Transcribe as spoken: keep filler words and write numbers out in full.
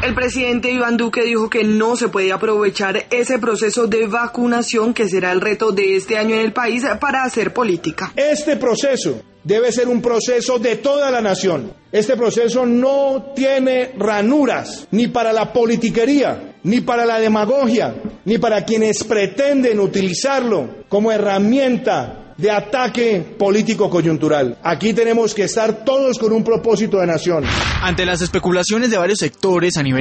El presidente Iván Duque dijo que no se puede aprovechar ese proceso de vacunación, que será el reto de este año en el país, para hacer política. Este proceso debe ser un proceso de toda la nación. Este proceso no tiene ranuras, ni para la politiquería, ni para la demagogia, ni para quienes pretenden utilizarlo como herramienta de ataque político coyuntural. Aquí tenemos que estar todos con un propósito de nación. Ante las especulaciones de varios sectores a nivel